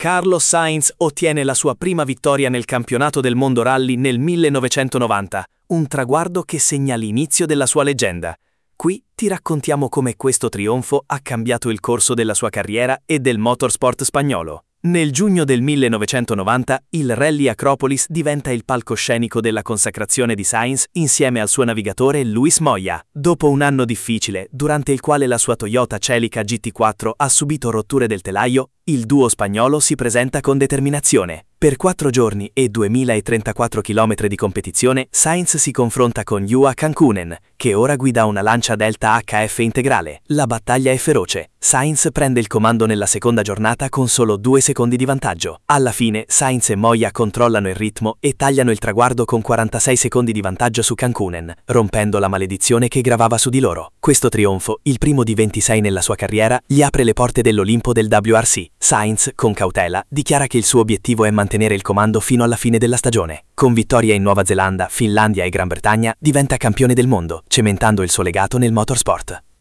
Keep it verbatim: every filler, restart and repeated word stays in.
Carlos Sainz ottiene la sua prima vittoria nel campionato del mondo rally nel millenovecentonovanta, un traguardo che segna l'inizio della sua leggenda. Qui ti raccontiamo come questo trionfo ha cambiato il corso della sua carriera e del motorsport spagnolo. Nel giugno del millenovecentonovanta, il Rally Acropolis diventa il palcoscenico della consacrazione di Sainz insieme al suo navigatore Luis Moya. Dopo un anno difficile, durante il quale la sua Toyota Celica G T quattro ha subito rotture del telaio, il duo spagnolo si presenta con determinazione. Per quattro giorni e duemilatrentaquattro chilometri di competizione, Sainz si confronta con Juha Kankkunen, che ora guida una Lancia Delta H F integrale. La battaglia è feroce. Sainz prende il comando nella seconda giornata con solo due secondi di vantaggio. Alla fine, Sainz e Moya controllano il ritmo e tagliano il traguardo con quarantasei secondi di vantaggio su Kankkunen, rompendo la maledizione che gravava su di loro. Questo trionfo, il primo di ventisei nella sua carriera, gli apre le porte dell'Olimpo del W R C. Sainz, con cautela, dichiara che il suo obiettivo è mantenere il comando fino alla fine della stagione. Con vittorie in Nuova Zelanda, Finlandia e Gran Bretagna, diventa campione del mondo, cementando il suo legato nel motorsport.